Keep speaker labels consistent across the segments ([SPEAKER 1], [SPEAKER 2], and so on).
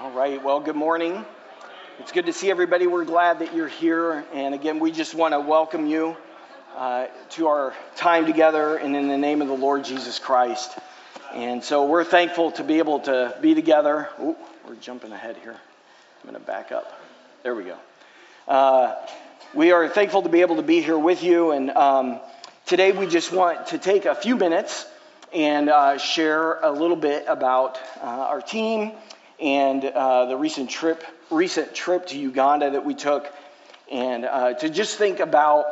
[SPEAKER 1] All right, well, good morning. It's good to see everybody. We're glad that you're here. And again, we just want to welcome you to our time together and in the name of the Lord Jesus Christ. And so we're thankful to be able to be together. Ooh, we're jumping ahead here. I'm going to back up. There we go. We are thankful to be able to be here with you. And today we just want to take a few minutes and share a little bit about our team and the recent trip to Uganda that we took, and to just think about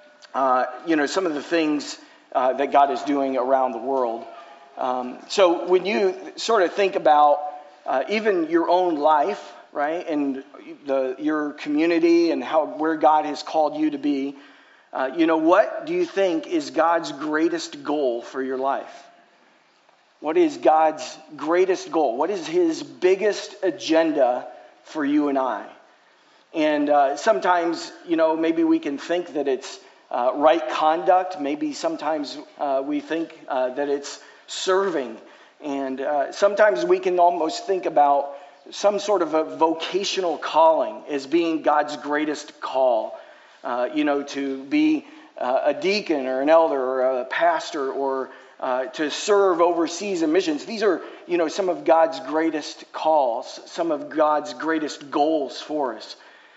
[SPEAKER 1] some of the things that God is doing around the world. So when you sort of think about even your own life, right, and your community and where God has called you to be, what do you think is God's greatest goal for your life? What is God's greatest goal? What is His biggest agenda for you and I? And sometimes, maybe we can think that it's right conduct. Maybe sometimes we think that it's serving. And sometimes we can almost think about some sort of a vocational calling as being God's greatest call. To be a deacon or an elder or a pastor or to serve overseas in missions. These are, some of God's greatest calls, some of God's greatest goals for us.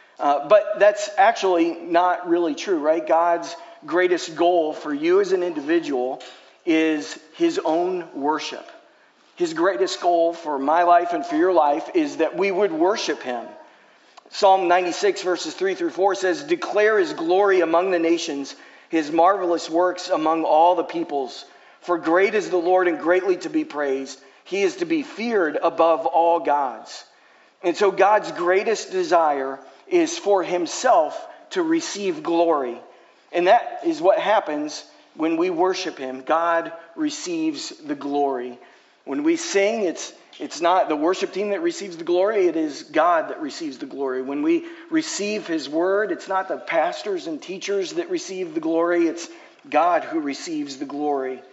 [SPEAKER 1] But that's actually not really true, right? God's greatest goal for you as an individual is His own worship. His greatest goal for my life and for your life is that we would worship Him. Psalm 96 verses 3 through 4 says, "Declare His glory among the nations, His marvelous works among all the peoples. For great is the Lord and greatly to be praised. He is to be feared above all gods." And so God's greatest desire is for Himself to receive glory. And that is what happens when we worship Him. God receives the glory. When we sing, it's not the worship team that receives the glory, it is God that receives the glory. When we receive His word, it's not the pastors and teachers that receive the glory, it's God who receives the glory.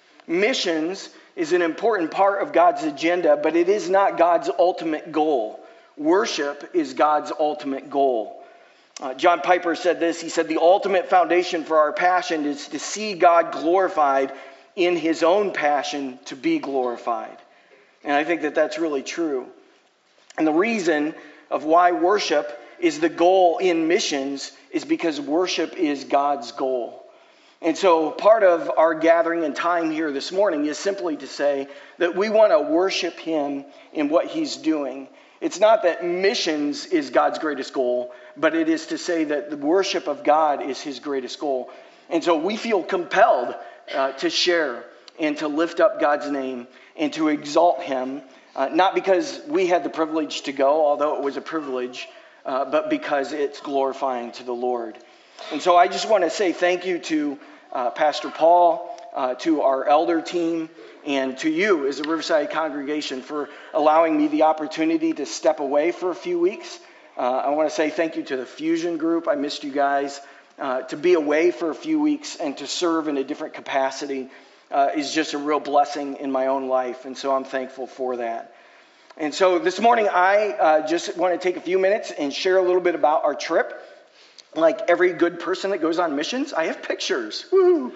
[SPEAKER 1] Missions is an important part of God's agenda, but it is not God's ultimate goal. Worship is God's ultimate goal. John Piper said this. He said, "The ultimate foundation for our passion is to see God glorified in His own passion to be glorified." And I think that that's really true. And the reason of why worship is the goal in missions is because worship is God's goal. And so part of our gathering and time here this morning is simply to say that we want to worship Him in what He's doing. It's not that missions is God's greatest goal, but it is to say that the worship of God is His greatest goal. And so we feel compelled to share and to lift up God's name and to exalt Him, not because we had the privilege to go, although it was a privilege, but because it's glorifying to the Lord. And so I just want to say thank you to Pastor Paul, to our elder team, and to you as a Riverside congregation for allowing me the opportunity to step away for a few weeks. I want to say thank you to the Fusion Group. I missed you guys. To be away for a few weeks and to serve in a different capacity is just a real blessing in my own life, and so I'm thankful for that. And so this morning I just want to take a few minutes and share a little bit about our trip. Like every good person that goes on missions, I have pictures. Woo!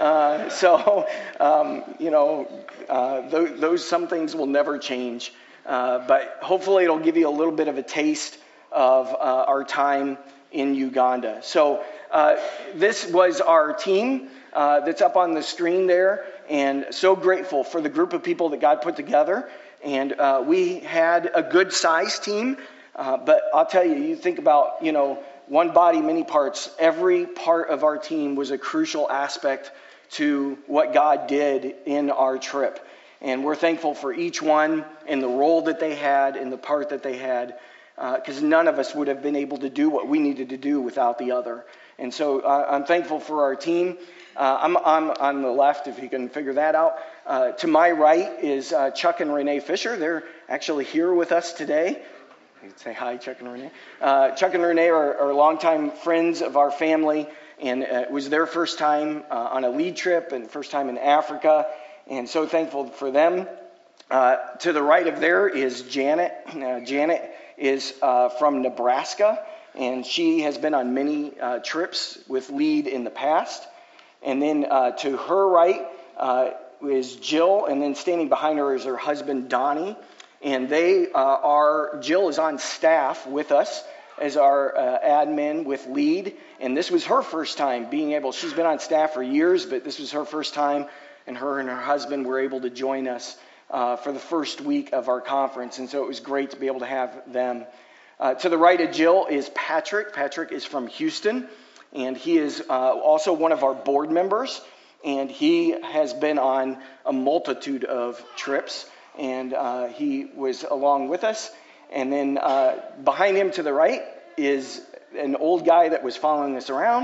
[SPEAKER 1] Those some things will never change. But hopefully it'll give you a little bit of a taste of our time in Uganda. So this was our team that's up on the screen there. And so grateful for the group of people that God put together. And we had a good size team. But I'll tell you, you think about, one body, many parts. Every part of our team was a crucial aspect to what God did in our trip. And we're thankful for each one and the role that they had and the part that they had, because none of us would have been able to do what we needed to do without the other. And so I'm thankful for our team. I'm on the left, if you can figure that out. To my right is Chuck and Renee Fisher. They're actually here with us today. Say hi, Chuck and Renee. Chuck and Renee are longtime friends of our family, and it was their first time on a lead trip and first time in Africa, and so thankful for them. To the right of there is Janet. Janet is from Nebraska, and she has been on many trips with Lead in the past. And then to her right is Jill, and then standing behind her is her husband, Donnie. And Jill is on staff with us as our admin with Lead. And this was her first time she's been on staff for years, but this was her first time, and her husband were able to join us for the first week of our conference. And so it was great to be able to have them. To the right of Jill is Patrick. Patrick is from Houston, and he is also one of our board members. And he has been on a multitude of trips, and he was along with us. And then behind him to the right is an old guy that was following us around.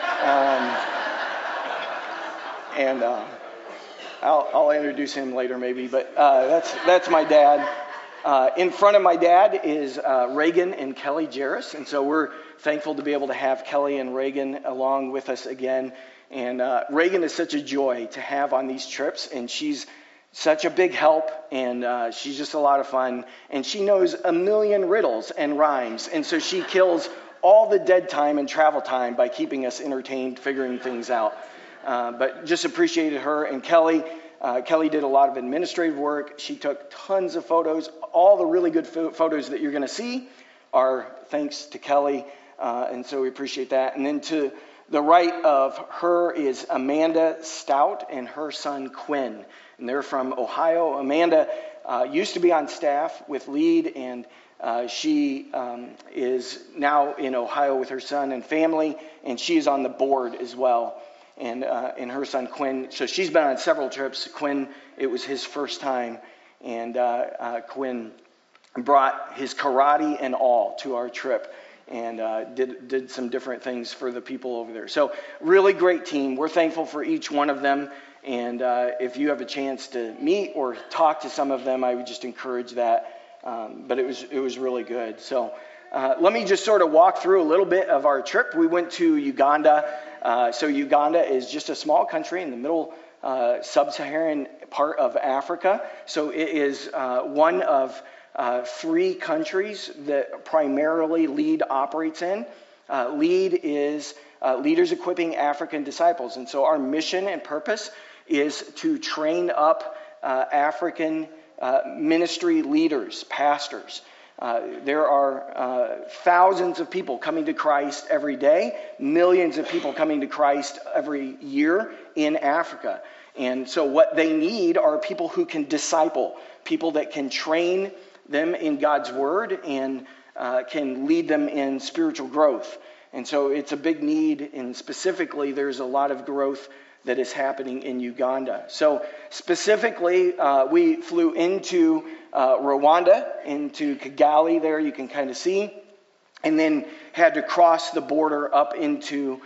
[SPEAKER 1] I'll introduce him later maybe, but that's my dad. In front of my dad is Reagan and Kelly Jarris, and so we're thankful to be able to have Kelly and Reagan along with us again. And Reagan is such a joy to have on these trips, and she's such a big help, and she's just a lot of fun. And she knows a million riddles and rhymes, and so she kills all the dead time and travel time by keeping us entertained, figuring things out. But just appreciated her. And Kelly did a lot of administrative work. She took tons of photos. All the really good photos that you're going to see are thanks to Kelly, and so we appreciate that. And then to the right of her is Amanda Stout and her son Quinn, and they're from Ohio. Amanda used to be on staff with Lead, and she is now in Ohio with her son and family, and she is on the board as well. And her son Quinn, so she's been on several trips. Quinn, it was his first time, and Quinn brought his karate and all to our trip, and did some different things for the people over there. So really great team. We're thankful for each one of them, and if you have a chance to meet or talk to some of them, I would just encourage that. But it was really good. So let me just sort of walk through a little bit of our trip. We went to Uganda. So Uganda is just a small country in the middle sub-Saharan part of Africa. So it is one of 3 countries that primarily Lead operates in. Lead is Leaders Equipping African Disciples. And so our mission and purpose is to train up African ministry leaders, pastors. There are thousands of people coming to Christ every day, millions of people coming to Christ every year in Africa. And so what they need are people who can disciple, people that can train them in God's word and can lead them in spiritual growth. And so it's a big need, and specifically there's a lot of growth that is happening in Uganda. So specifically, we flew into Rwanda, into Kigali there, you can kind of see, and then had to cross the border up into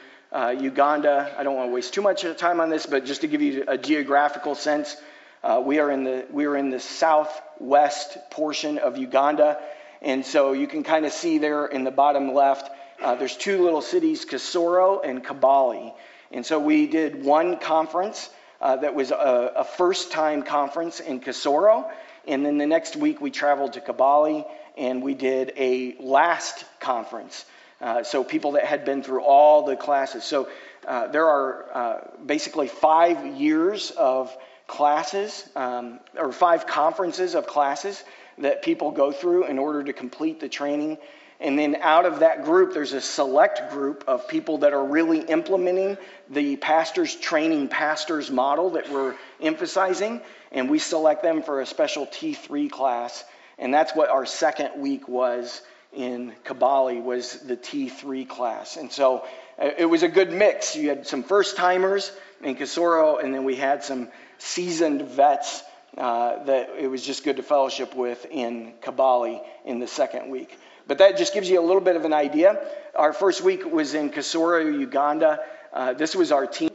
[SPEAKER 1] Uganda. I don't want to waste too much time on this, but just to give you a geographical sense, we are in the southwest portion of Uganda, and so you can kind of see there in the bottom left, there's 2 little cities, Kisoro and Kabale. And so we did one conference that was a first-time conference in Kisoro, and then the next week we traveled to Kabale, and we did a last conference. So people that had been through all the classes. So there are basically 5 years of classes, or 5 conferences of classes that people go through in order to complete the training. And then out of that group, there's a select group of people that are really implementing the training pastors model that we're emphasizing. And we select them for a special T3 class. And that's what our second week was in Kabale, was the T3 class. And so it was a good mix. You had some first-timers in Kisoro, and then we had some seasoned vets that it was just good to fellowship with in Kabale in the second week. But that just gives you a little bit of an idea. Our first week was in Kisoro, Uganda. This was our team.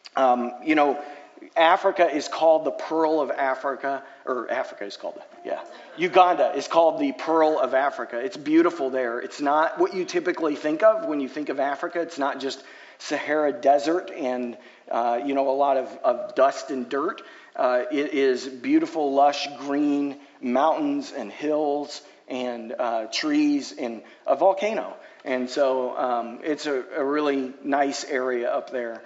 [SPEAKER 1] Africa is called the Pearl of Africa, or Africa is called, Uganda is called the Pearl of Africa. It's beautiful there. It's not what you typically think of when you think of Africa. It's not just Sahara Desert and, a lot of dust and dirt. It is beautiful, lush, green mountains and hills and trees and a volcano. And so it's a really nice area up there.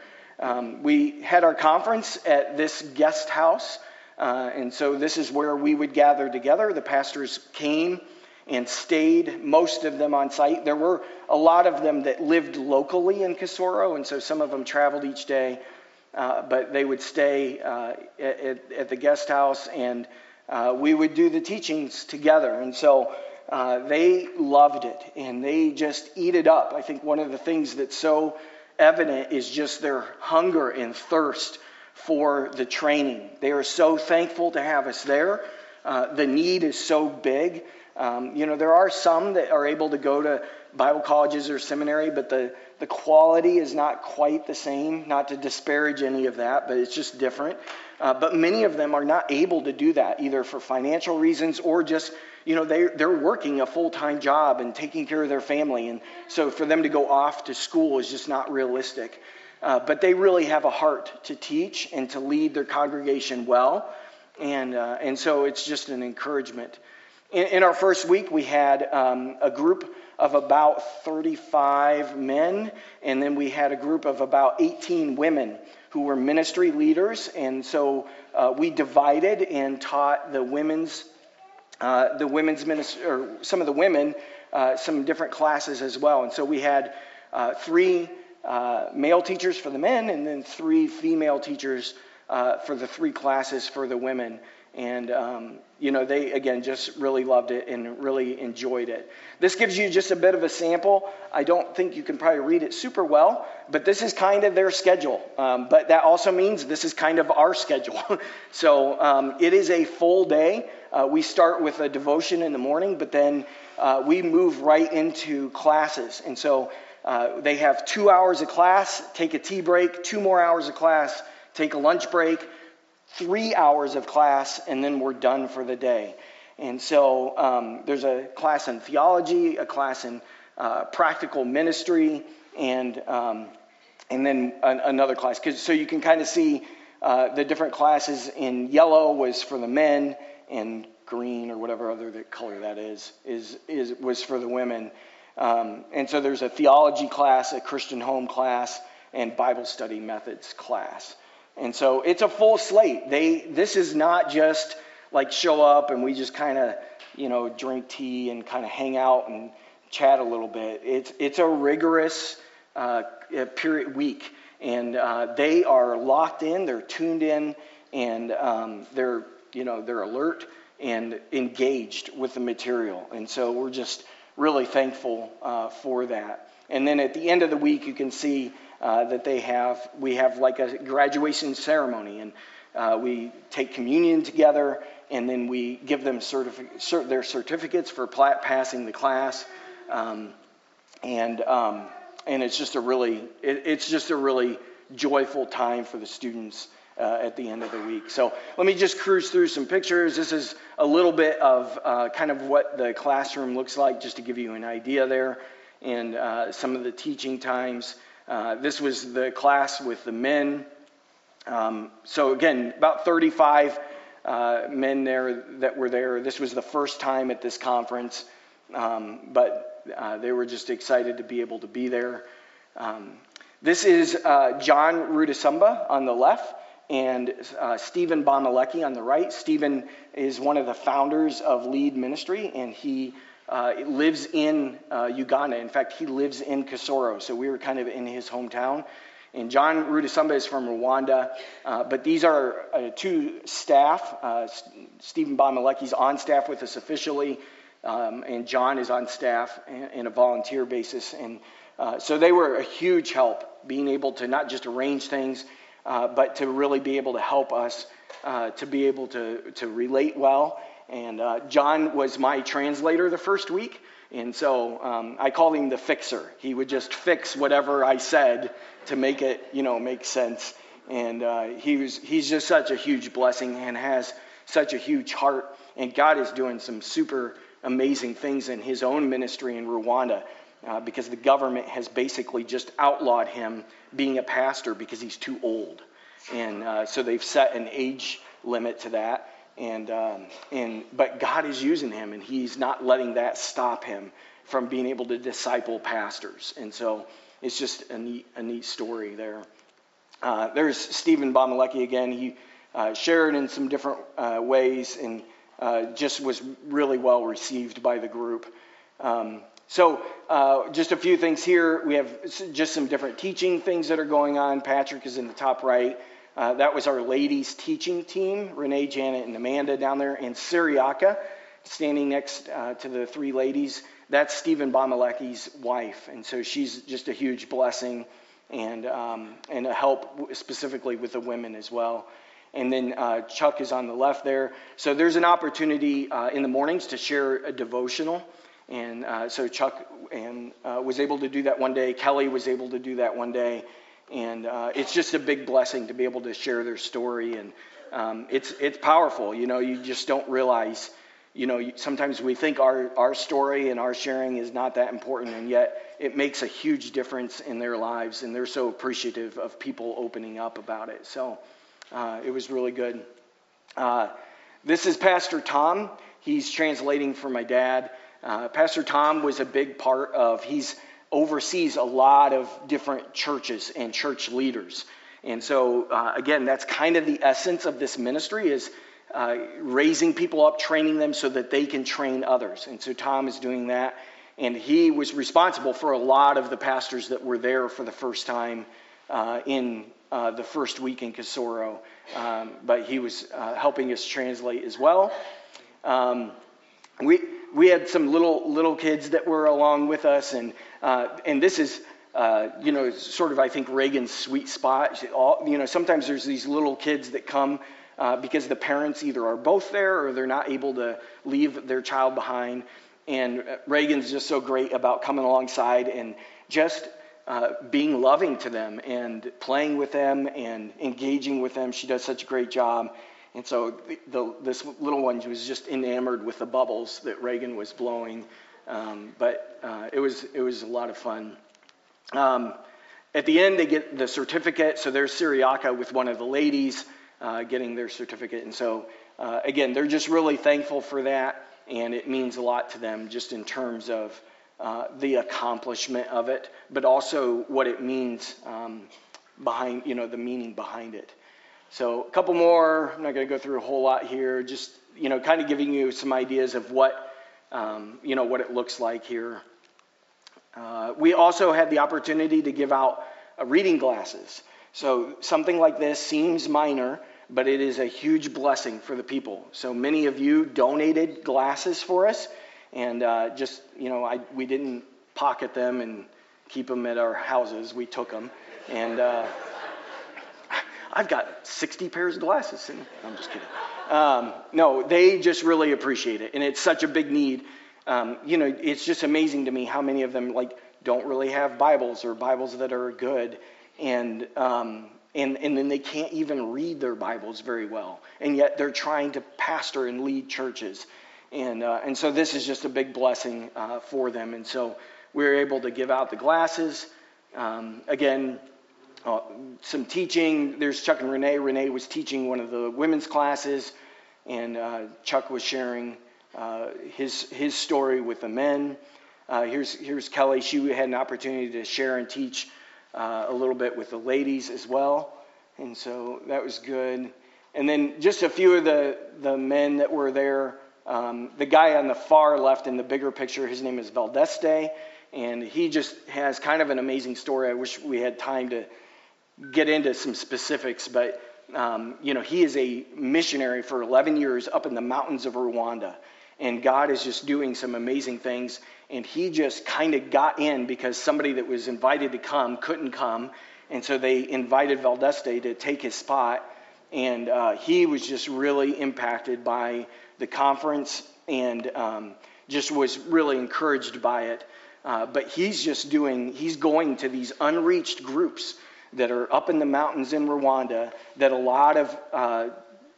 [SPEAKER 1] We had our conference at this guest house. And so this is where we would gather together. The pastors came and stayed, most of them on site. There were a lot of them that lived locally in Casoro, and so some of them traveled each day. But they would stay at the guest house, and we would do the teachings together. And so they loved it, and they just eat it up. I think one of the things that's so evident is just their hunger and thirst for the training. They are so thankful to have us there. The need is so big. There are some that are able to go to Bible colleges or seminary, but the quality is not quite the same. Not to disparage any of that, but it's just different. But many of them are not able to do that, either for financial reasons or just, they're working a full-time job and taking care of their family. And so for them to go off to school is just not realistic. But they really have a heart to teach and to lead their congregation well. And so it's just an encouragement. In our first week, we had a group of about 35 men, and then we had a group of about 18 women who were ministry leaders. And so we divided and taught the women's ministry, or some of the women, some different classes as well. And so we had 3 male teachers for the men, and then 3 female teachers for the 3 classes for the women. And, they, again, just really loved it and really enjoyed it. This gives you just a bit of a sample. I don't think you can probably read it super well, but this is kind of their schedule. But that also means this is kind of our schedule. So it is a full day. We start with a devotion in the morning, but then we move right into classes. And so they have 2 hours of class, take a tea break, 2 more hours of class, take a lunch break, 3 hours of class, and then we're done for the day. And so there's a class in theology, a class in practical ministry, and then another class. So you can kind of see the different classes. In yellow was for the men, and green or whatever other color that was for the women. And so there's a theology class, a Christian home class, and Bible study methods class. And so it's a full slate. This is not just like show up and we just kind of, drink tea and kind of hang out and chat a little bit. It's a rigorous period week, and they are locked in, they're tuned in, and they're alert and engaged with the material. And so we're just really thankful for that. And then at the end of the week, you can see that we have like a graduation ceremony, and we take communion together, and then we give them their certificates for passing the class, and it's just a really joyful time for the students at the end of the week. So let me just cruise through some pictures. This is a little bit of kind of what the classroom looks like, just to give you an idea there, and some of the teaching times. This was the class with the men. So again, about 35 men there that were there. This was the first time at this conference, but they were just excited to be able to be there. This is John Rudisumba on the left, and Stephen Bamalecki on the right. Stephen is one of the founders of Lead Ministry, and he lives in Uganda. In fact, he lives in Casoro, so we were kind of in his hometown. And John Rudisumba is from Rwanda, but these are 2 staff. Stephen Bamalecki's on staff with us officially, and John is on staff in a volunteer basis. And so they were a huge help, being able to not just arrange things, but to really be able to help us to be able to relate well. And John was my translator the first week, and so I called him the fixer. He would just fix whatever I said to make it, make sense. And he's just such a huge blessing and has such a huge heart. And God is doing some super amazing things in his own ministry in Rwanda. because the government has basically just outlawed him being a pastor because he's too old. And so they've set an age limit to that. But God is using him, and he's not letting that stop him from being able to disciple pastors. And so it's just a neat story there. There's Stephen Bomalecki again. He shared in some different ways and just was really well received by the group. So just a few things here. We have just some different teaching things that are going on. Patrick is in the top right. That was our ladies teaching team, Renee, Janet, and Amanda down there. And Syriaca, standing next to the three ladies, that's Stephen Bomalecki's wife. And so she's just a huge blessing and a help specifically with the women as well. And then Chuck is on the left there. So there's an opportunity in the mornings to share a devotional. And so Chuck was able to do that one day. Kelly was able to do that one day. And it's just a big blessing to be able to share their story. And it's powerful. You just don't realize, sometimes we think our story and our sharing is not that important. And yet it makes a huge difference in their lives. And they're so appreciative of people opening up about it. So it was really good. This is Pastor Tom. He's translating for my dad. Pastor Tom was a big part of, he oversees a lot of different churches and church leaders. And so, again, that's kind of the essence of this ministry is raising people up, training them so that they can train others. And so Tom is doing that. And he was responsible for a lot of the pastors that were there for the first time in the first week in Casoro. But he was helping us translate as well. We had some little kids that were along with us, and this is sort of I think Reagan's sweet spot. Sometimes there's these little kids that come because the parents either are both there or they're not able to leave their child behind. And Reagan's just so great about coming alongside and just being loving to them and playing with them and engaging with them. She does such a great job. And so this little one was just enamored with the bubbles that Reagan was blowing. But it was a lot of fun. At the end, they get the certificate. So there's Syriaca with one of the ladies getting their certificate. And so, again, they're just really thankful for that. And it means a lot to them just in terms of the accomplishment of it, but also what it means behind, the meaning behind it. So a couple more. I'm not going to go through a whole lot here. Just, kind of giving you some ideas of what it looks like here. We also had the opportunity to give out reading glasses. So something like this seems minor, but it is a huge blessing for the people. So many of you donated glasses for us, and we didn't pocket them and keep them at our houses. We took them, and I've got 60 pairs of glasses. I'm just kidding. No, they just really appreciate it, and it's such a big need. It's just amazing to me how many of them don't really have Bibles or Bibles that are good, and then they can't even read their Bibles very well, and yet they're trying to pastor and lead churches, and so this is just a big blessing for them, and so we were able to give out the glasses. Again, some teaching. There's Chuck and Renee. Renee was teaching one of the women's classes, and Chuck was sharing his story with the men. Here's Kelly. She had an opportunity to share and teach a little bit with the ladies as well, and so that was good. And then just a few of the men that were there. The guy on the far left in the bigger picture, his name is Valdeste, and he just has kind of an amazing story. I wish we had time to get into some specifics, but he is a missionary for 11 years up in the mountains of Rwanda, and God is just doing some amazing things. And he just kind of got in because somebody that was invited to come couldn't come. And so they invited Valdeste to take his spot. And he was just really impacted by the conference and just was really encouraged by it. But he's going to these unreached groups that are up in the mountains in Rwanda that a lot of,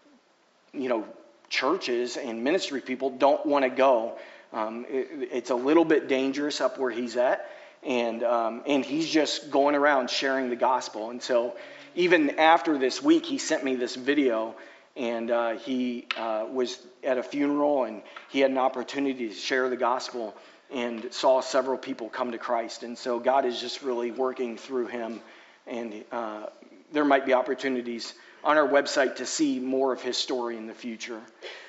[SPEAKER 1] churches and ministry people don't want to go. It's a little bit dangerous up where he's at, and he's just going around sharing the gospel. And so even after this week, he sent me this video, and he was at a funeral, and he had an opportunity to share the gospel and saw several people come to Christ. And so God is just really working through him, and there might be opportunities on our website to see more of his story in the future.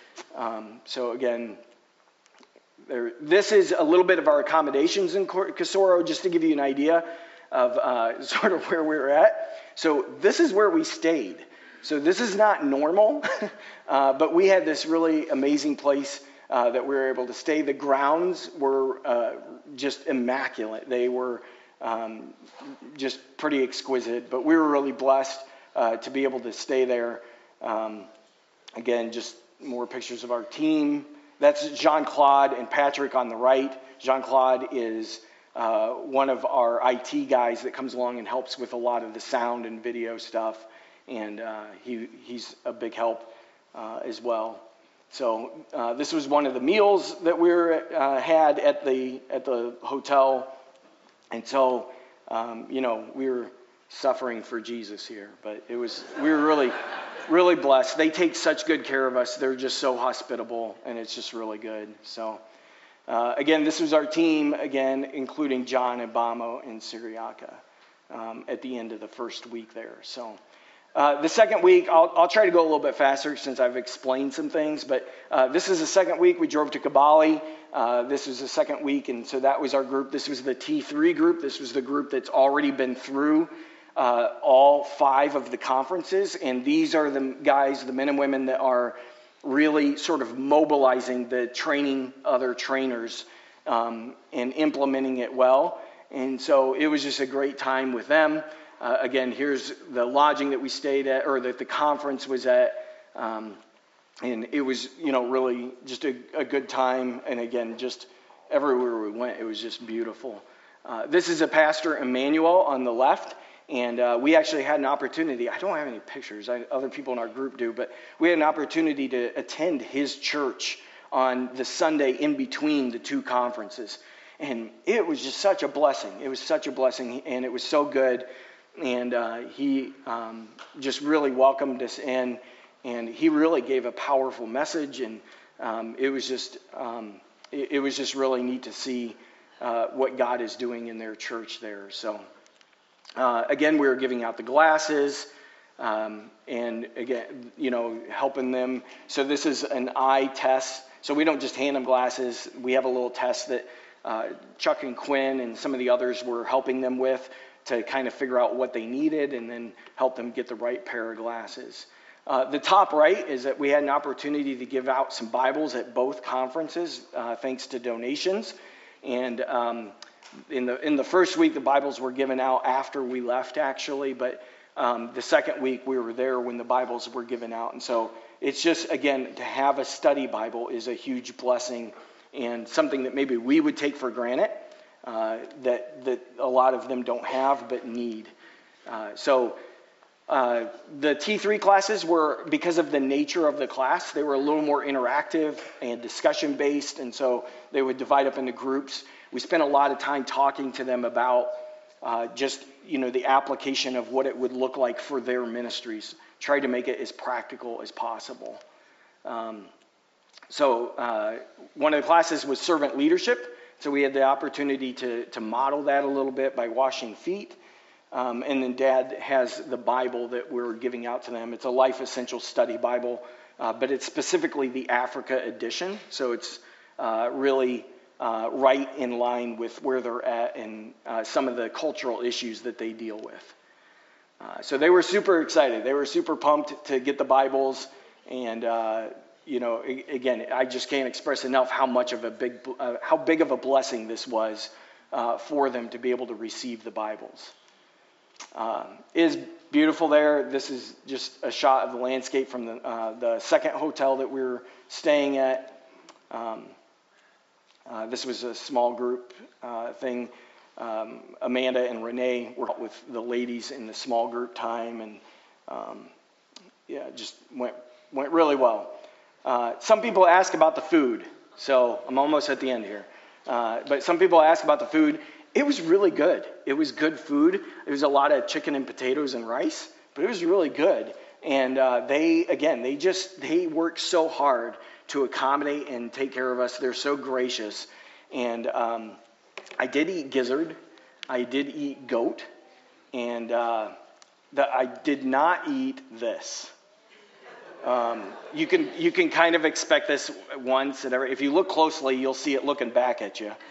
[SPEAKER 1] So again, this is a little bit of our accommodations in Casoro, just to give you an idea of sort of where we're at. So this is where we stayed. So this is not normal, but we had this really amazing place that we were able to stay. The grounds were just immaculate. They were just pretty exquisite, but we were really blessed to be able to stay there. Again, just more pictures of our team. That's Jean-Claude and Patrick on the right. Jean-Claude is one of our IT guys that comes along and helps with a lot of the sound and video stuff, and he's a big help as well. So this was one of the meals that we had at the hotel, and so we were suffering for Jesus here, but we were really blessed. They take such good care of us. They're just so hospitable, and it's just really good. So again, this was our team, again, including John Abamo and Siriaka at the end of the first week there. So the second week, I'll try to go a little bit faster since I've explained some things, but this is the second week. We drove to Kabali. This was the second week, and so that was our group. This was the T3 group. This was the group that's already been through all 5 of the conferences, and these are the guys, the men and women that are really sort of mobilizing the training other trainers and implementing it well. And so it was just a great time with them. Again, here's the lodging that we stayed at, or that the conference was at, and it was really just a good time. And again, just everywhere we went, it was just beautiful. This is a Pastor Emmanuel on the left. And we actually had an opportunity. I don't have any pictures. Other people in our group do. But we had an opportunity to attend his church on the Sunday in between the 2 conferences. And it was just such a blessing. It was such a blessing. And it was so good. And he just really welcomed us in. And he really gave a powerful message. And it was just really neat to see what God is doing in their church there. So again, we were giving out the glasses, and again, helping them. So this is an eye test. So we don't just hand them glasses. We have a little test that Chuck and Quinn and some of the others were helping them with to kind of figure out what they needed and then help them get the right pair of glasses. The top right is that we had an opportunity to give out some Bibles at both conferences, thanks to donations. And in the first week, the Bibles were given out after we left, actually, but the second week we were there when the Bibles were given out. And so it's just, again, to have a study Bible is a huge blessing and something that maybe we would take for granted, that a lot of them don't have but need. So the T3 classes were, because of the nature of the class, they were a little more interactive and discussion-based, and so they would divide up into groups. We spent a lot of time talking to them about just, the application of what it would look like for their ministries. Try to make it as practical as possible. So one of the classes was servant leadership. So we had the opportunity to model that a little bit by washing feet. And then Dad has the Bible that we're giving out to them. It's a Life Essential Study Bible, but it's specifically the Africa edition. So it's really right in line with where they're at and some of the cultural issues that they deal with. So they were super excited. They were super pumped to get the Bibles. And, again, I just can't express enough how big of a blessing this was for them to be able to receive the Bibles. It is beautiful there. This is just a shot of the landscape from the second hotel that we were staying at. This was a small group thing. Amanda and Renee were with the ladies in the small group time, and just went really well. Some people ask about the food, so I'm almost at the end here. But some people ask about the food, it was really good. It was good food. It was a lot of chicken and potatoes and rice, but it was really good. And they work so hard to accommodate and take care of us. They're so gracious. And I did eat gizzard. I did eat goat. And I did not eat this. You can kind of expect this once. If you look closely, you'll see it looking back at you.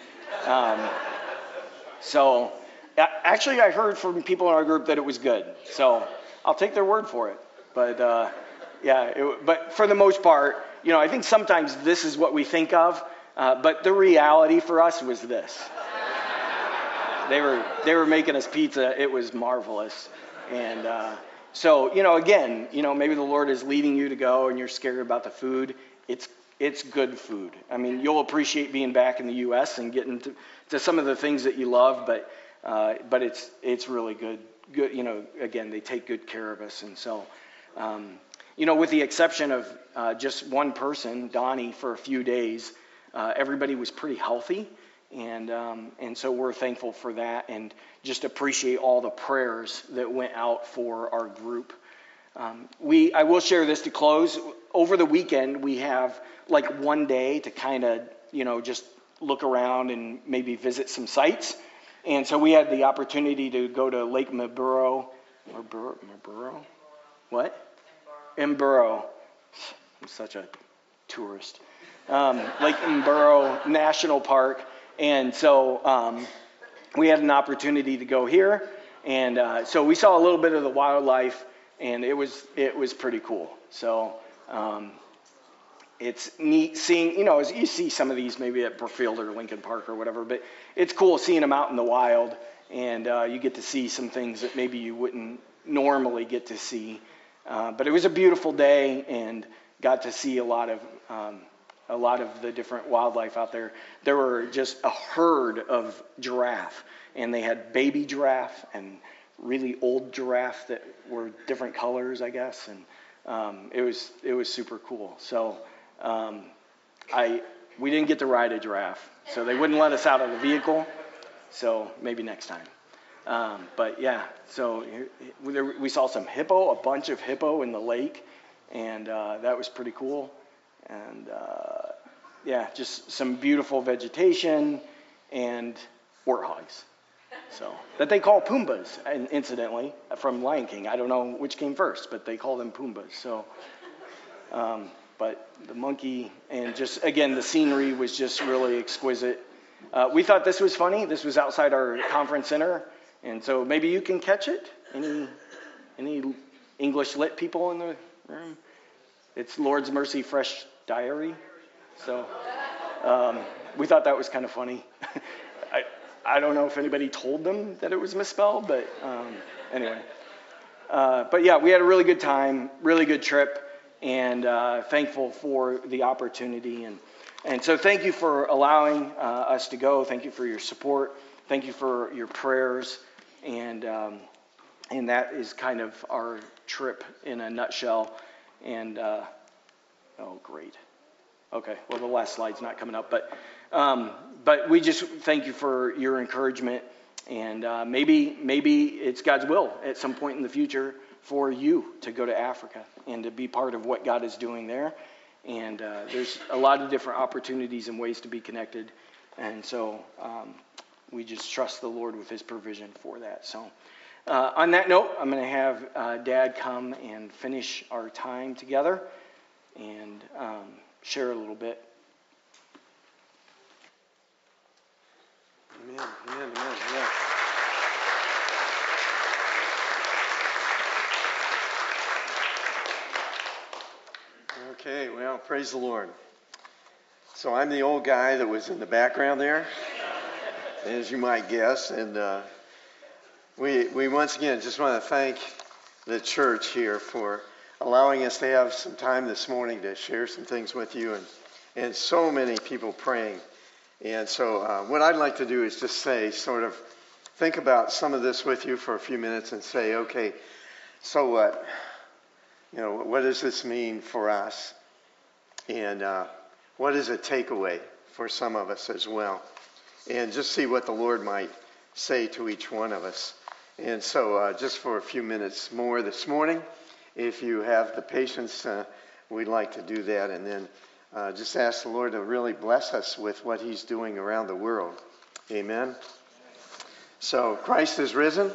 [SPEAKER 1] So actually, I heard from people in our group that it was good. So I'll take their word for it. But but for the most part, I think sometimes this is what we think of. But the reality for us was this. They were making us pizza. It was marvelous. And so, again, maybe the Lord is leading you to go and you're scared about the food. It's good food. I mean, you'll appreciate being back in the U.S. and getting to some of the things that you love, but it's really good. Good, again, they take good care of us. And so, with the exception of just one person, Donnie, for a few days, everybody was pretty healthy. And so we're thankful for that and just appreciate all the prayers that went out for our group. I will share this to close. Over the weekend, we have like one day to kind of, just look around and maybe visit some sites. And so we had the opportunity to go to Lake Mburo. What? Mburo. I'm such a tourist. Lake Mburo National Park. And so we had an opportunity to go here. And so we saw a little bit of the wildlife, and it was pretty cool. So it's neat seeing, as you see some of these maybe at Brookfield or Lincoln Park or whatever, but it's cool seeing them out in the wild, and you get to see some things that maybe you wouldn't normally get to see. But it was a beautiful day, and got to see a lot of the different wildlife out there. There were just a herd of giraffe, and they had baby giraffe and really old giraffe that were different colors, I guess, and it was super cool. So we didn't get to ride a giraffe, so they wouldn't let us out of the vehicle. So maybe next time. But yeah, so we saw some hippo, a bunch of hippo in the lake, and that was pretty cool. And just some beautiful vegetation and warthogs. So that they call Pumbas, and incidentally, from Lion King. I don't know which came first, but they call them Pumbas. So, but the monkey and just, again, the scenery was just really exquisite. We thought this was funny. This was outside our conference center, and so maybe you can catch it. Any English lit people in the room? It's Lord's Mercy Fresh Diary. So we thought that was kind of funny. I don't know if anybody told them that it was misspelled, but anyway. But yeah, we had a really good time, really good trip, and thankful for the opportunity. And so thank you for allowing us to go. Thank you for your support. Thank you for your prayers. And that is kind of our trip in a nutshell. And, oh, great. Okay, well, the last slide's not coming up, but we just thank you for your encouragement, and maybe it's God's will at some point in the future for you to go to Africa and to be part of what God is doing there. And there's a lot of different opportunities and ways to be connected, and so we just trust the Lord with His provision for that. So on that note, I'm going to have Dad come and finish our time together and share a little bit.
[SPEAKER 2] Amen. Yeah. Okay, well, praise the Lord. So I'm the old guy that was in the background there, as you might guess, and we once again just want to thank the church here for allowing us to have some time this morning to share some things with you, and so many people praying. And so what I'd like to do is just say, sort of think about some of this with you for a few minutes and say, okay, so what? What does this mean for us? And what is a takeaway for some of us as well? And just see what the Lord might say to each one of us. And so just for a few minutes more this morning, if you have the patience, we'd like to do that. And then just ask the Lord to really bless us with what he's doing around the world. Amen. So Christ is risen.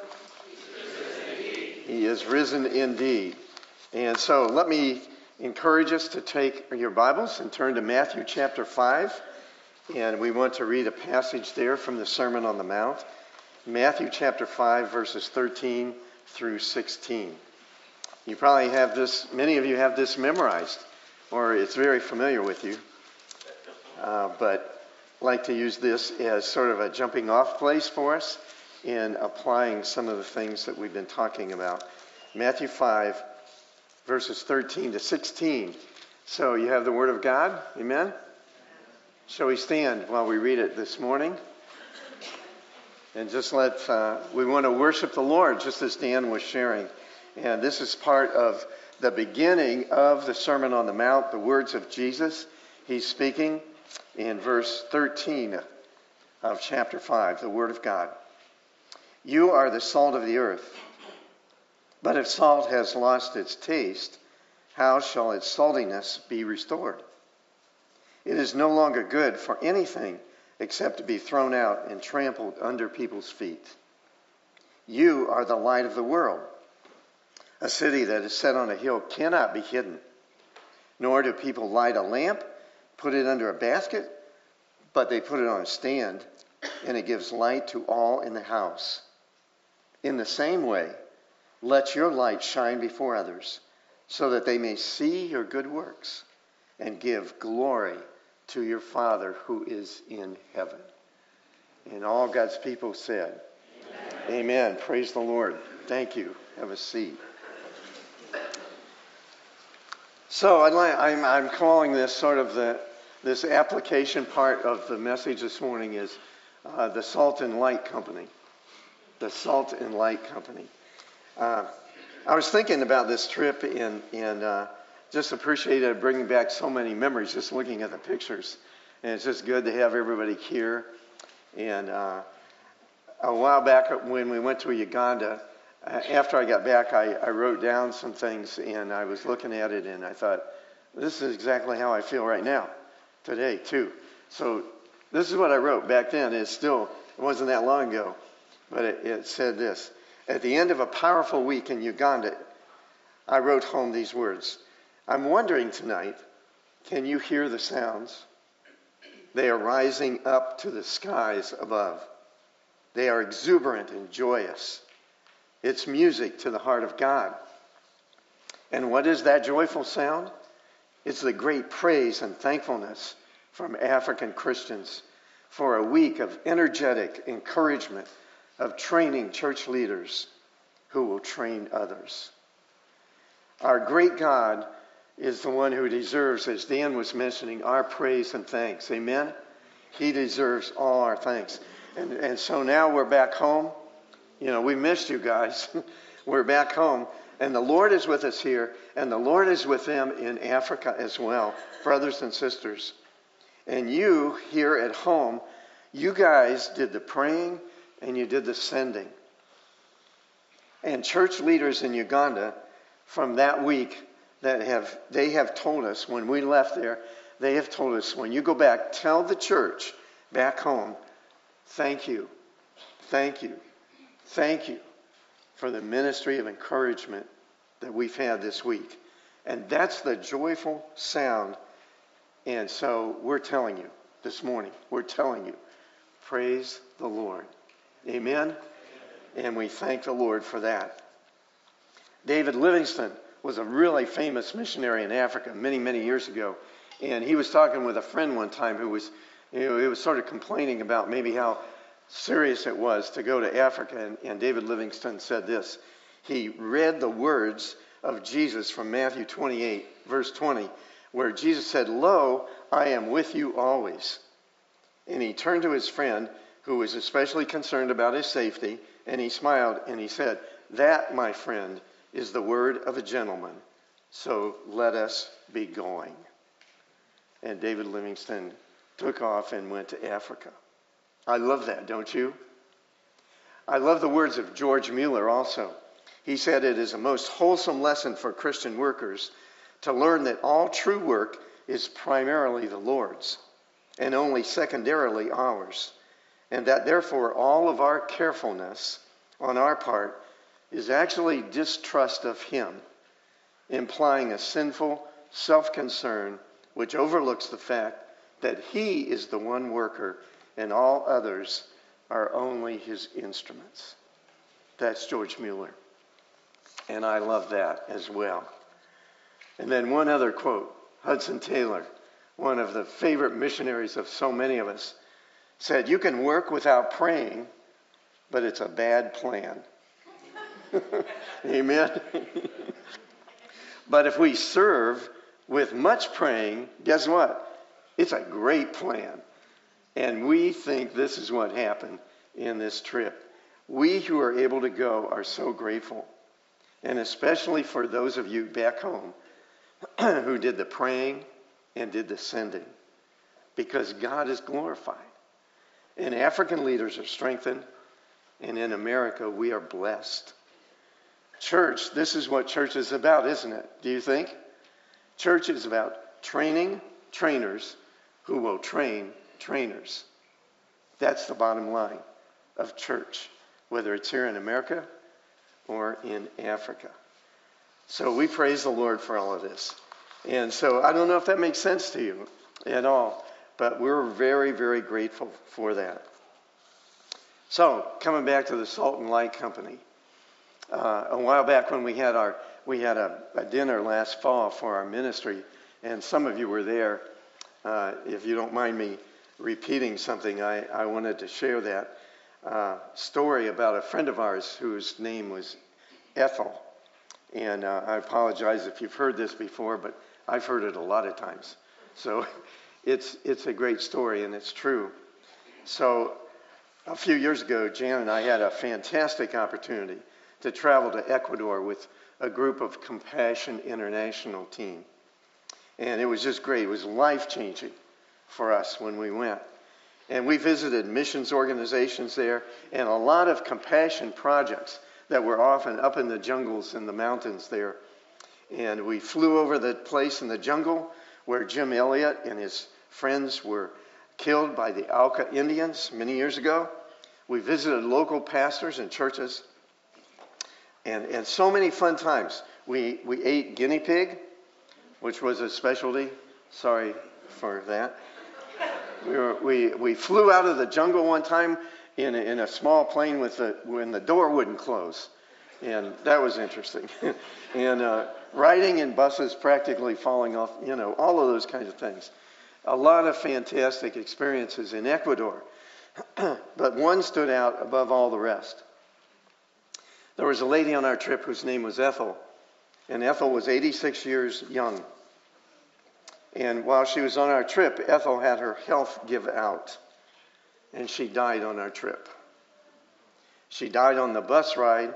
[SPEAKER 2] He is risen indeed. And so let me encourage us to take your Bibles and turn to Matthew chapter 5. And we want to read a passage there from the Sermon on the Mount. Matthew chapter 5, verses 13 through 16. You probably have this, many of you have this memorized, or it's very familiar with you. But I'd like to use this as sort of a jumping off place for us in applying some of the things that we've been talking about. Matthew 5, verses 13 to 16. So you have the Word of God. Amen? Shall we stand while we read it this morning? And just we want to worship the Lord, just as Dan was sharing. And this is part of the beginning of the Sermon on the Mount, the words of Jesus. He's speaking in verse 13 of chapter 5, the Word of God. You are the salt of the earth. But if salt has lost its taste, how shall its saltiness be restored? It is no longer good for anything except to be thrown out and trampled under people's feet. You are the light of the world. A city that is set on a hill cannot be hidden. Nor do people light a lamp, put it under a basket, but they put it on a stand, and it gives light to all in the house. In the same way, let your light shine before others, so that they may see your good works and give glory to your Father who is in heaven. And all God's people said, Amen. Amen. Praise the Lord. Thank you. Have a seat. So I'm calling this sort of this application part of the message this morning is the Salt and Light Company. The Salt and Light Company. I was thinking about this trip and just appreciated bringing back so many memories just looking at the pictures. And it's just good to have everybody here. And a while back when we went to Uganda, after I got back, I wrote down some things and I was looking at it and I thought, this is exactly how I feel right now, today too. So this is what I wrote back then. It wasn't that long ago, but it said this. At the end of a powerful week in Uganda, I wrote home these words. I'm wondering tonight, can you hear the sounds? They are rising up to the skies above. They are exuberant and joyous. It's music to the heart of God. And what is that joyful sound? It's the great praise and thankfulness from African Christians for a week of energetic encouragement of training church leaders who will train others. Our great God is the one who deserves, as Dan was mentioning, our praise and thanks. Amen? He deserves all our thanks. And so now we're back home. You know, we missed you guys. We're back home. And the Lord is with us here. And the Lord is with them in Africa as well, brothers and sisters. And you here at home, you guys did the praying and you did the sending. And church leaders in Uganda from that week they have told us when we left there, they have told us when you go back, tell the church back home, thank you, thank you, thank you for the ministry of encouragement that we've had this week. And that's the joyful sound. And so we're telling you this morning, we're telling you, praise the Lord. Amen? And we thank the Lord for that. David Livingstone was a really famous missionary in Africa many, many years ago. And he was talking with a friend one time who was, he was sort of complaining about maybe how serious it was to go to Africa. And David Livingstone said this. He read the words of Jesus from Matthew 28, verse 20, where Jesus said, "Lo, I am with you always." And he turned to his friend, who was especially concerned about his safety, and he smiled and he said, "That, my friend, is the word of a gentleman. So let us be going." And David Livingstone took off and went to Africa. I love that, don't you? I love the words of George Mueller also. He said it is a most wholesome lesson for Christian workers to learn that all true work is primarily the Lord's and only secondarily ours, and that therefore all of our carefulness on our part is actually distrust of Him, implying a sinful self-concern which overlooks the fact that He is the one worker and all others are only His instruments. That's George Mueller. And I love that as well. And then one other quote, Hudson Taylor, one of the favorite missionaries of so many of us, said, "You can work without praying, but it's a bad plan." Amen. But if we serve with much praying, guess what? It's a great plan. And we think this is what happened in this trip. We who are able to go are so grateful. And especially for those of you back home who did the praying and did the sending. Because God is glorified. And African leaders are strengthened. And in America, we are blessed. Church, this is what church is about, isn't it? Do you think? Church is about training trainers who will train trainers. That's the bottom line of church, whether it's here in America or in Africa. So we praise the Lord for all of this. And so I don't know if that makes sense to you at all, but we're very, very grateful for that. So coming back to the Salt and Light Company. A while back when we had a dinner last fall for our ministry, and some of you were there. If you don't mind me repeating something, I wanted to share that story about a friend of ours whose name was Ethel. And I apologize if you've heard this before, but I've heard it a lot of times. So it's a great story, and it's true. So a few years ago, Jan and I had a fantastic opportunity to travel to Ecuador with a group of Compassion International team. And it was just great. It was life-changing for us when we went. And we visited missions organizations there and a lot of compassion projects that were often up in the jungles and the mountains there. And we flew over the place in the jungle where Jim Elliot and his friends were killed by the Auca Indians many years ago. We visited local pastors and churches. And so many fun times. We ate guinea pig, which was a specialty. Sorry for that. We flew out of the jungle one time in a small plane when the door wouldn't close. And that was interesting. And riding in buses practically falling off, all of those kinds of things. A lot of fantastic experiences in Ecuador. But one stood out above all the rest. There was a lady on our trip whose name was Ethel, and Ethel was 86 years young. And while she was on our trip, Ethel had her health give out, and she died on our trip. She died on the bus ride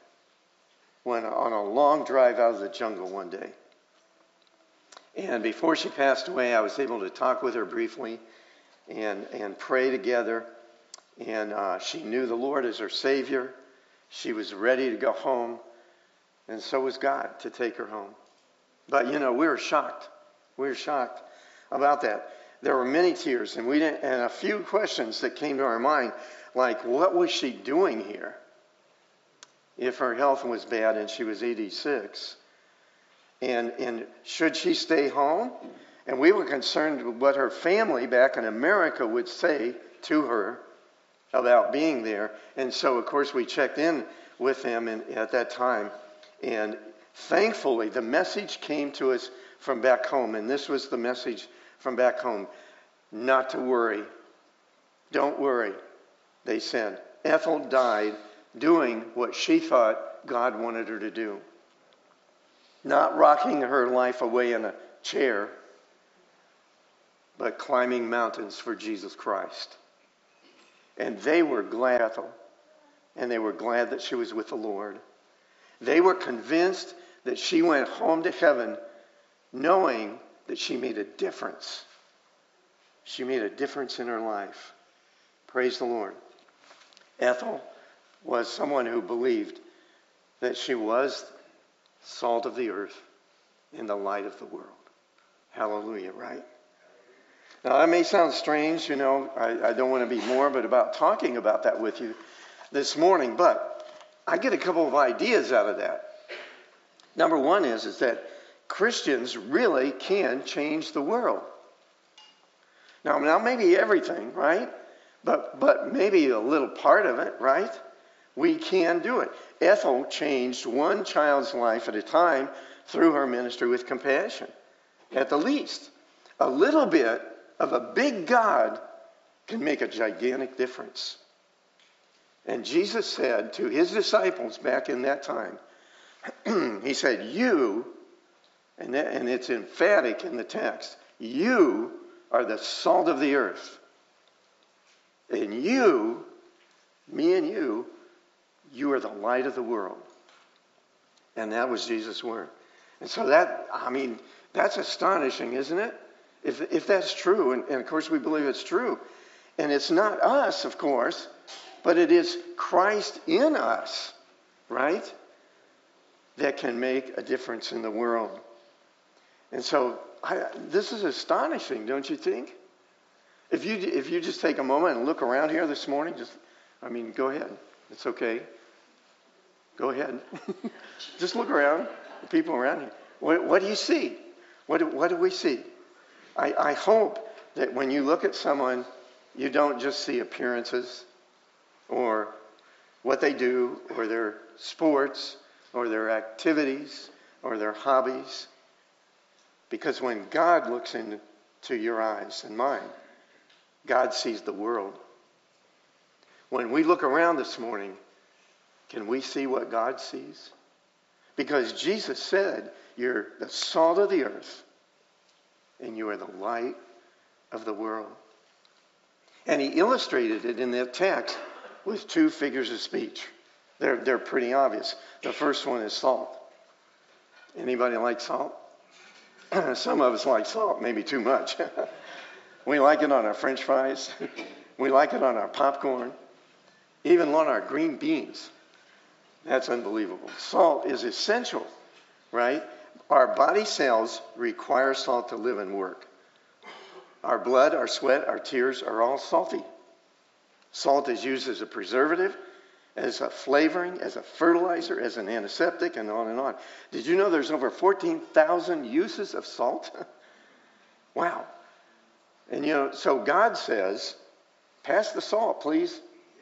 [SPEAKER 2] on a long drive out of the jungle one day. And before she passed away, I was able to talk with her briefly and pray together. And she knew the Lord as her Savior. She was ready to go home, and so was God to take her home. But, we were shocked. We were shocked about that. There were many tears, and a few questions that came to our mind, like, what was she doing here? If her health was bad and she was 86, and should she stay home? And we were concerned with what her family back in America would say to her about being there. And so, of course, we checked in with them at that time. And thankfully, the message came to us from back home. And this was the message from back home. Not to worry. Don't worry, they said. Ethel died doing what she thought God wanted her to do. Not rocking her life away in a chair, but climbing mountains for Jesus Christ. And they were glad, Ethel, and they were glad that she was with the Lord. They were convinced that she went home to heaven knowing that she made a difference. She made a difference in her life. Praise the Lord. Ethel was someone who believed that she was salt of the earth and the light of the world. Hallelujah, right? Now, that may sound strange, I don't want to be morbid about talking about that with you this morning, but I get a couple of ideas out of that. Number one is that Christians really can change the world. Now maybe everything, right? But maybe a little part of it, right? We can do it. Ethel changed one child's life at a time through her ministry with compassion. At the least, a little bit of a big God can make a gigantic difference. And Jesus said to his disciples back in that time, he said, you, and it's emphatic in the text, you are the salt of the earth. And you, me and you are the light of the world. And that was Jesus' word. And so that's astonishing, isn't it? If that's true, and of course we believe it's true. And it's not us, of course, but it is Christ in us, right? That can make a difference in the world. And so this is astonishing, don't you think? If you just take a moment and look around here this morning, go ahead. It's okay. Go ahead. Just look around, the people around here. What do you see? What do we see? I hope that when you look at someone, you don't just see appearances or what they do or their sports or their activities or their hobbies. Because when God looks into your eyes and mine, God sees the world. When we look around this morning, can we see what God sees? Because Jesus said, you're the salt of the earth, and you are the light of the world. And he illustrated it in that text with two figures of speech. They're pretty obvious. The first one is salt. Anybody like salt? Some of us like salt, maybe too much. We like it on our French fries. We like it on our popcorn. Even on our green beans. That's unbelievable. Salt is essential, right? Our body cells require salt to live and work. Our blood, our sweat, our tears are all salty. Salt is used as a preservative, as a flavoring, as a fertilizer, as an antiseptic, and on and on. Did you know there's over 14,000 uses of salt? Wow. And so God says, pass the salt, please.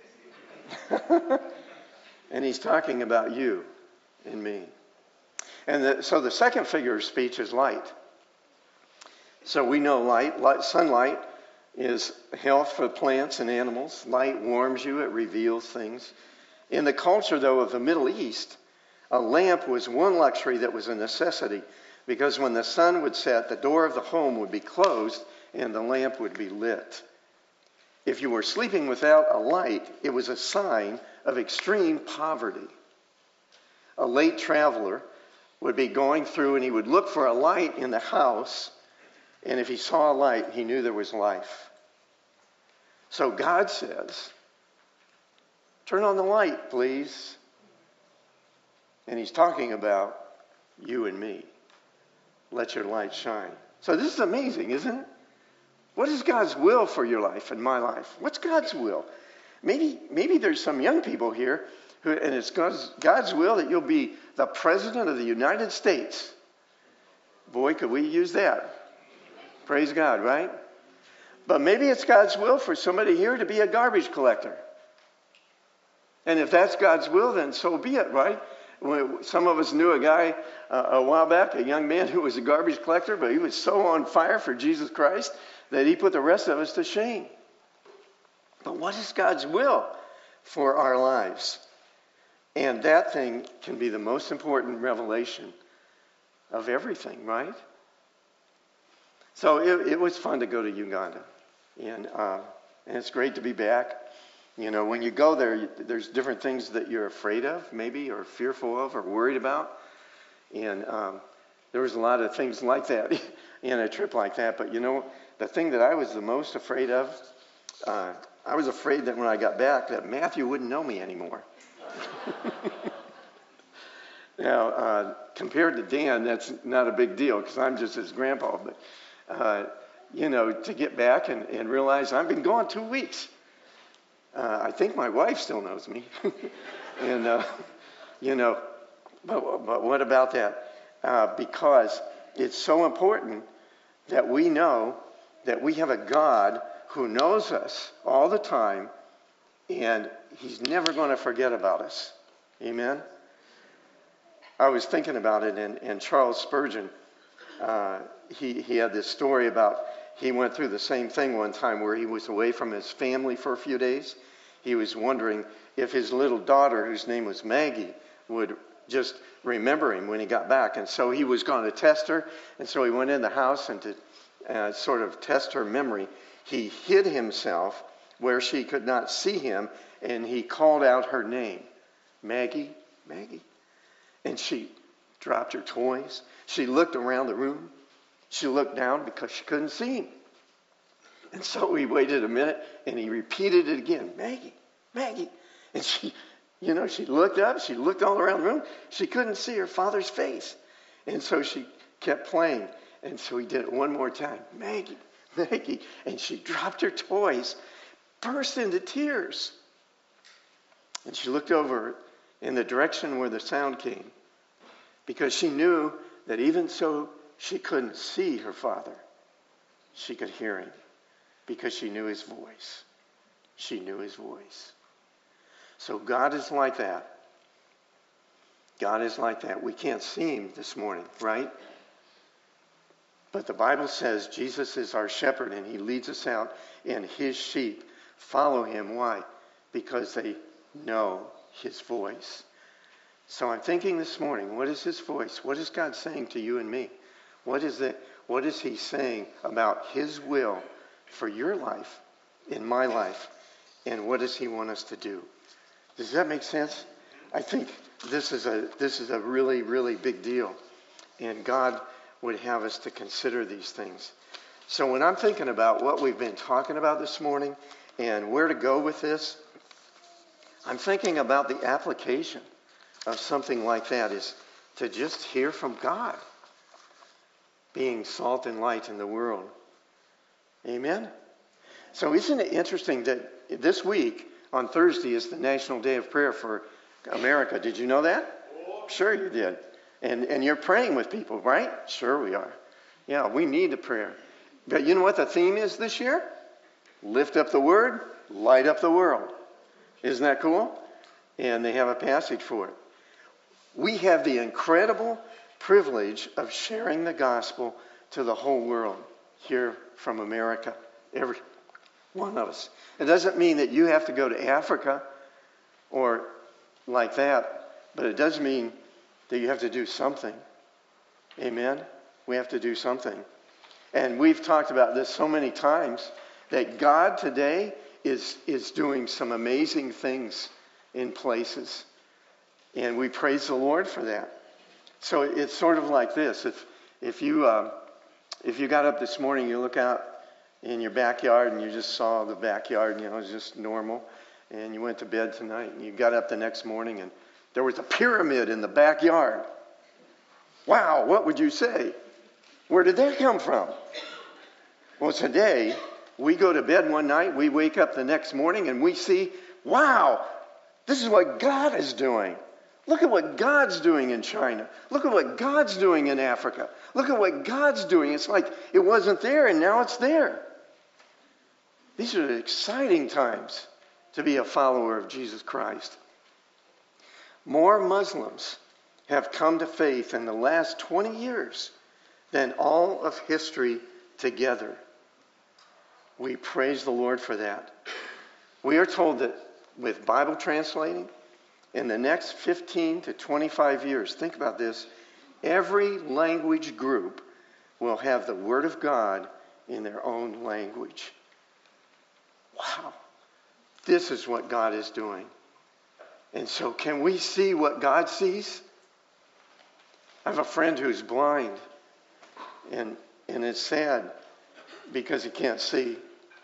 [SPEAKER 2] And he's talking about you and me. And so the second figure of speech is light. So we know light, sunlight is health for plants and animals. Light warms you, it reveals things. In the culture, though, of the Middle East, a lamp was one luxury that was a necessity, because when the sun would set, the door of the home would be closed and the lamp would be lit. If you were sleeping without a light, it was a sign of extreme poverty. A late traveler would be going through and he would look for a light in the house, and if he saw a light, he knew there was life. So God says, turn on the light, please. And he's talking about you and me. Let your light shine. So this is amazing, isn't it? What is God's will for your life and my life? What's God's will? Maybe there's some young people here and it's God's will that you'll be the President of the United States. Boy, could we use that. Praise God, right? But maybe it's God's will for somebody here to be a garbage collector. And if that's God's will, then so be it, right? Some of us knew a guy a while back, a young man who was a garbage collector, but he was so on fire for Jesus Christ that he put the rest of us to shame. But what is God's will for our lives? And that thing can be the most important revelation of everything, right? So it was fun to go to Uganda. And it's great to be back. When you go there, there's different things that you're afraid of, maybe, or fearful of, or worried about. And there was a lot of things like that in a trip like that. But the thing that I was the most afraid of, I was afraid that when I got back, that Matthew wouldn't know me anymore. Now, compared to Dan, that's not a big deal because I'm just his grandpa. But, to get back and realize I've been gone 2 weeks. I think my wife still knows me. And, but what about that? Because it's so important that we know that we have a God who knows us all the time, and he's never going to forget about us. Amen? I was thinking about it, and Charles Spurgeon, he had this story about he went through the same thing one time where he was away from his family for a few days. He was wondering if his little daughter, whose name was Maggie, would just remember him when he got back. And so he was going to test her, and so he went in the house, and to sort of test her memory, he hid himself where she could not see him, and he called out her name, Maggie, Maggie. And she dropped her toys. She looked around the room. She looked down because she couldn't see him. And so he waited a minute, and he repeated it again, Maggie, Maggie. And she looked up. She looked all around the room. She couldn't see her father's face. And so she kept playing. And so he did it one more time, Maggie, Maggie. And she dropped her toys, burst into tears. And she looked over in the direction where the sound came, because she knew that even so she couldn't see her father, she could hear him, because she knew his voice. She knew his voice. So God is like that. God is like that. We can't see him this morning, right? But the Bible says Jesus is our shepherd, and he leads us out, and his sheep follow him. Why? Because they know his voice. So I'm thinking this morning, what is his voice? What is God saying to you and me? What is he saying about his will for your life, in my life, and what does he want us to do? Does that make sense? I think this is a really, really big deal, and God would have us to consider these things. So when I'm thinking about what we've been talking about this morning and where to go with this, I'm thinking about the application of something like that is to just hear from God, being salt and light in the world. Amen? So isn't it interesting that this week on Thursday is the National Day of Prayer for America? Did you know that? Sure you did. And you're praying with people, right? Sure we are. Yeah, we need the prayer. But you know what the theme is this year? Lift up the word, light up the world. Isn't that cool? And they have a passage for it. We have the incredible privilege of sharing the gospel to the whole world here from America, every one of us. It doesn't mean that you have to go to Africa or like that, but it does mean that you have to do something. Amen? We have to do something. And we've talked about this so many times that God today is doing some amazing things in places. And we praise the Lord for that. So it's sort of like this. If you got up this morning, you look out in your backyard and you just saw the backyard, it's just normal. And you went to bed tonight and you got up the next morning and there was a pyramid in the backyard. Wow, what would you say? Where did that come from? Well, today, we go to bed one night, we wake up the next morning, and we see, wow, this is what God is doing. Look at what God's doing in China. Look at what God's doing in Africa. Look at what God's doing. It's like it wasn't there, and now it's there. These are exciting times to be a follower of Jesus Christ. More Muslims have come to faith in the last 20 years than all of history together. We praise the Lord for that. We are told that with Bible translating, in the next 15 to 25 years, think about this, every language group will have the Word of God in their own language. Wow. This is what God is doing. And so can we see what God sees? I have a friend who's blind, and it's sad because he can't see.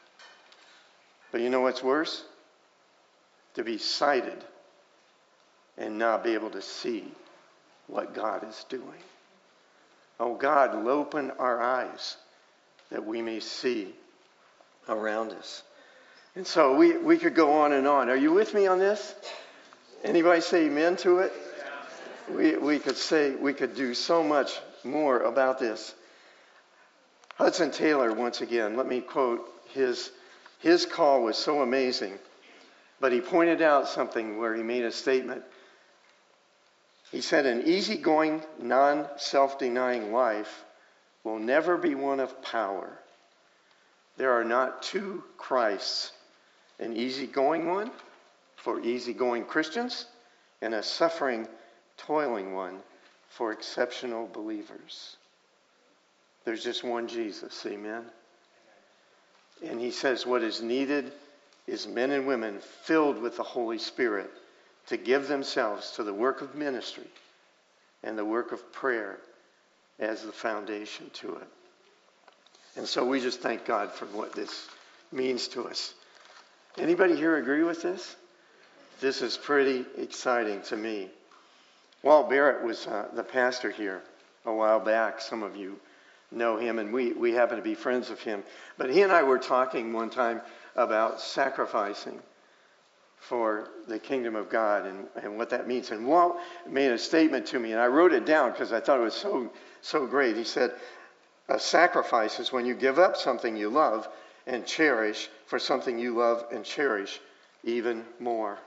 [SPEAKER 2] But you know what's worse? To be sighted and not be able to see what God is doing. Oh God, open our eyes that we may see around us. And so we could go on and on. Are you with me on this? Anybody say amen to it? We could do so much more about this. Hudson Taylor, once again, let me quote his call was so amazing, but he pointed out something where he made a statement. He said, an easygoing, non-self-denying life will never be one of power. There are not two Christs, an easygoing one for easygoing Christians and a suffering, toiling one for exceptional believers. There's just one Jesus, amen? And he says what is needed is men and women filled with the Holy Spirit to give themselves to the work of ministry and the work of prayer as the foundation to it. And so we just thank God for what this means to us. Anybody here agree with this? This is pretty exciting to me. Walt Barrett was the pastor here a while back. Some of you know him, and we happen to be friends of him. But he and I were talking one time about sacrificing for the kingdom of God and what that means. And Walt made a statement to me, and I wrote it down because I thought it was so great. He said, a sacrifice is when you give up something you love and cherish for something you love and cherish even more.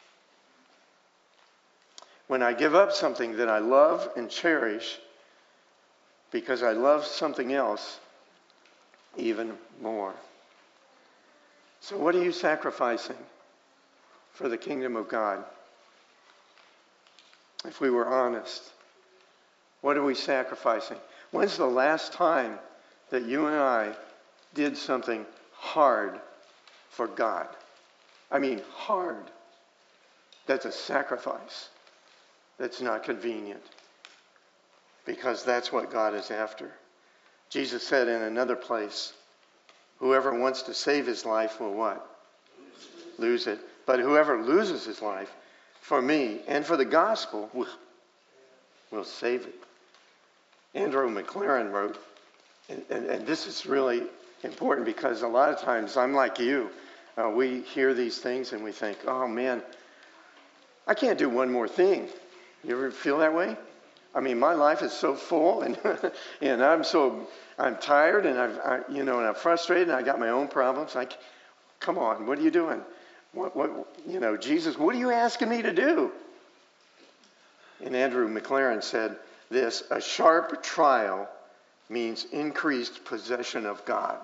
[SPEAKER 2] When I give up something that I love and cherish because I love something else even more. So what are you sacrificing for the kingdom of God? If we were honest, what are we sacrificing? When's the last time that you and I did something hard for God? I mean hard. That's a sacrifice. That's not convenient. Because that's what God is after. Jesus said in another place, whoever wants to save his life will what? Lose it. But whoever loses his life for me and for the gospel will save it. Andrew McLaren wrote, and this is really important because a lot of times I'm like you. We hear these things and we think, oh man, I can't do one more thing. You ever feel that way? I mean, my life is so full, and and I'm tired, and and I'm frustrated, and I got my own problems. Come on, what are you doing? What Jesus, what are you asking me to do? And Andrew McLaren said this: a sharp trial means increased possession of God.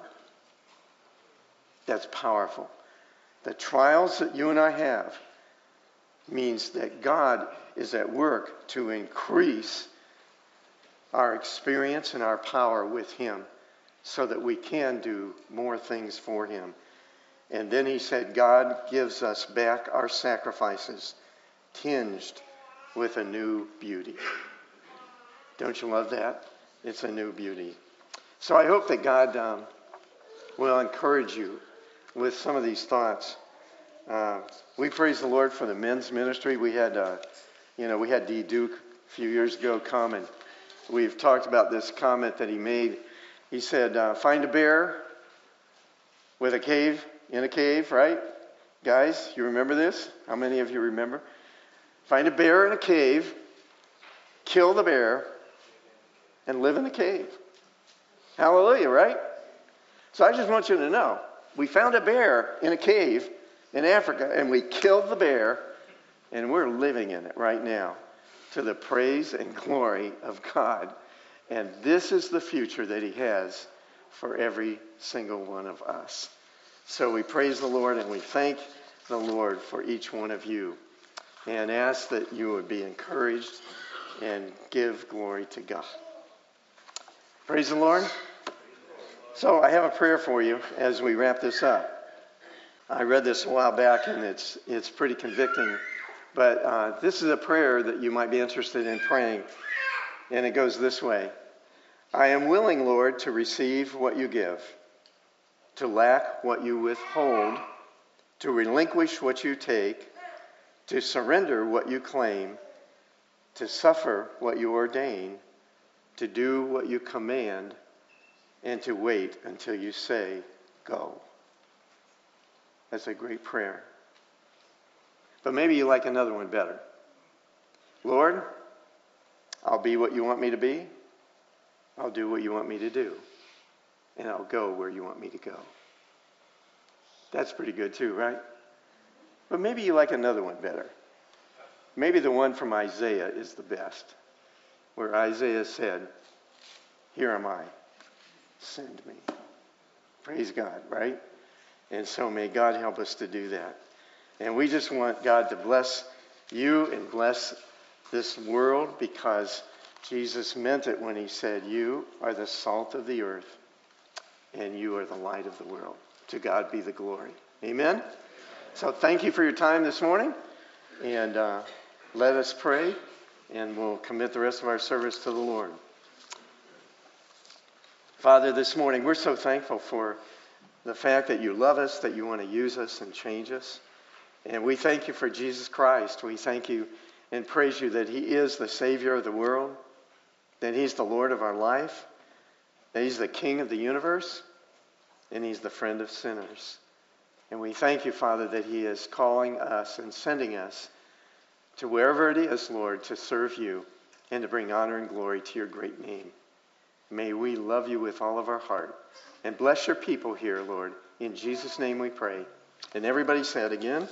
[SPEAKER 2] That's powerful. The trials that you and I have means that God is at work to increase our experience and our power with him so that we can do more things for him. And then he said, God gives us back our sacrifices tinged with a new beauty. Don't you love that? It's a new beauty. So I hope that God will encourage you with some of these thoughts. We praise the Lord for the men's ministry. We had D. Duke a few years ago come, and we've talked about this comment that he made. He said, find a bear with a cave, in a cave, right? Guys, you remember this? How many of you remember? Find a bear in a cave, kill the bear, and live in the cave. Hallelujah, right? So I just want you to know, we found a bear in a cave in Africa, and we killed the bear, and we're living in it right now to the praise and glory of God. And this is the future that he has for every single one of us. So we praise the Lord, and we thank the Lord for each one of you, and ask that you would be encouraged and give glory to God. Praise the Lord. So I have a prayer for you as we wrap this up. I read this a while back, and it's pretty convicting. But this is a prayer that you might be interested in praying. And it goes this way. I am willing, Lord, to receive what you give, to lack what you withhold, to relinquish what you take, to surrender what you claim, to suffer what you ordain, to do what you command, and to wait until you say, go. That's a great prayer. But maybe you like another one better. Lord, I'll be what you want me to be. I'll do what you want me to do. And I'll go where you want me to go. That's pretty good too, right? But maybe you like another one better. Maybe the one from Isaiah is the best, where Isaiah said, here am I, send me. Praise God, right? And so may God help us to do that. And we just want God to bless you and bless this world, because Jesus meant it when he said, you are the salt of the earth and you are the light of the world. To God be the glory. Amen? So thank you for your time this morning. And let us pray, and we'll commit the rest of our service to the Lord. Father, this morning we're so thankful for the fact that you love us, that you want to use us and change us. And we thank you for Jesus Christ. We thank you and praise you that he is the Savior of the world, that he's the Lord of our life, that he's the King of the universe, and he's the friend of sinners. And we thank you, Father, that he is calling us and sending us to wherever it is, Lord, to serve you and to bring honor and glory to your great name. May we love you with all of our heart. And bless your people here, Lord. In Jesus' name we pray. And everybody said again,